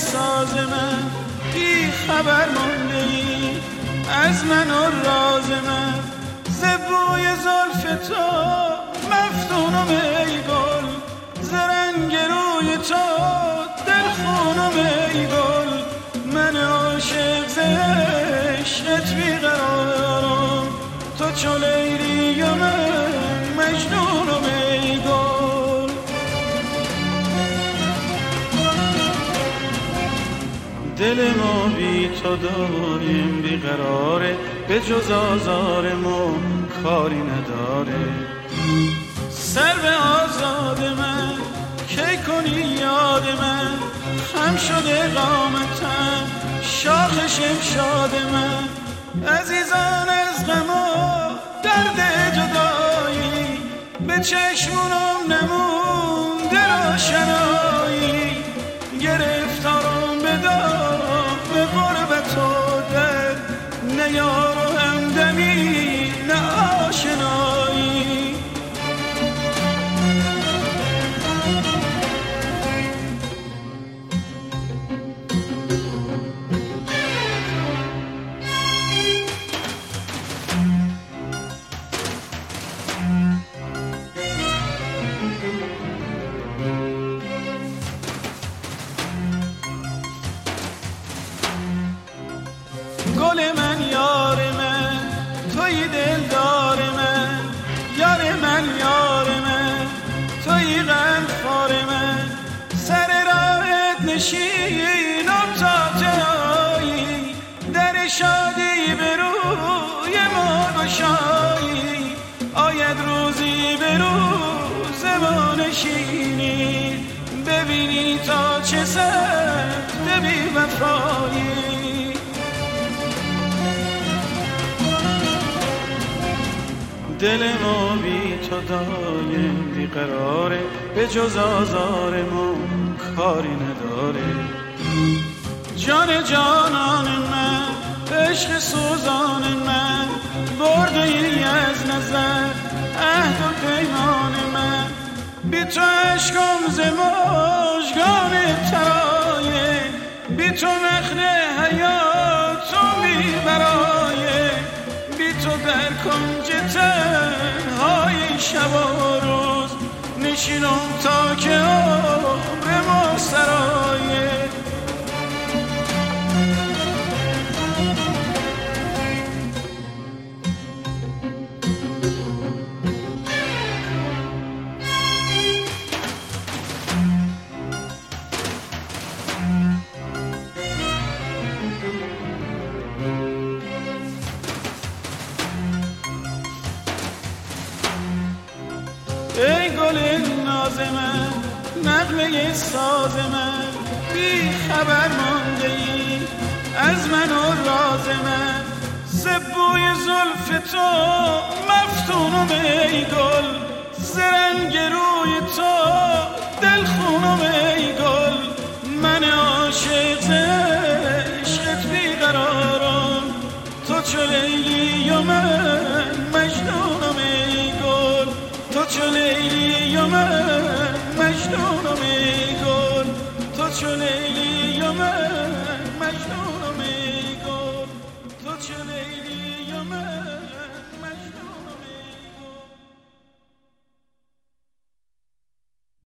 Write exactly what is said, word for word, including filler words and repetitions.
ساز من، بی خبر مانده ای از من و راز من. زبوی زلف تو مفتونم ای گل، زرنگ روی تو دلخونم ای گل. من عاشق ز عشقت بیقرارم، تو چو لیلی و من مجنونم ای گل. دل ما بی تو داریم بیقراره، به جز آزار ما کاری نداره. سر به آزاد من کی کنی یاد من، خم شده قامتم شاخ شمشاد من. عزیزان از غم و درد جدایی، به چشمونم نمونده روشنایی. گرفتارم به دام به غربت و در، نه یار و همدمی نه آشنایی. گل من یار من توی دلدار من، یار من یار من توی غمخوار من. سر راهت نشینم تا جایی، در شادی به روی ما گشایی. آید روزی به روز ما نشینی، ببینی تا چه سخت بی وفایی. دل ما بی تو دایم بیقراره، به جز آزار ما کاری نداره. جان جانان من، عشق سوزان من، برده ای از نظر عهد و پیمان من. بی تو عشقم ز مژگان ترایه، بی تو نخل حیاتم بی برایه. بی تو در کنج تنهای شب و روز، نشینم تا که عمر ما سرایه. ای گل ناز من، نغمه ساز من، بی خبر مانده ای از من و راز من. زبوی زلف تو مفتونم ای گل، زرنگ روی تو دلخونم ای گل. من عاشق ز عشقت بیقرارم، تو چو لیلی و من مجنونم ای گل. تو چو لیلی و من مجنونم ای گل، تو چو لیلی و من مجنونم.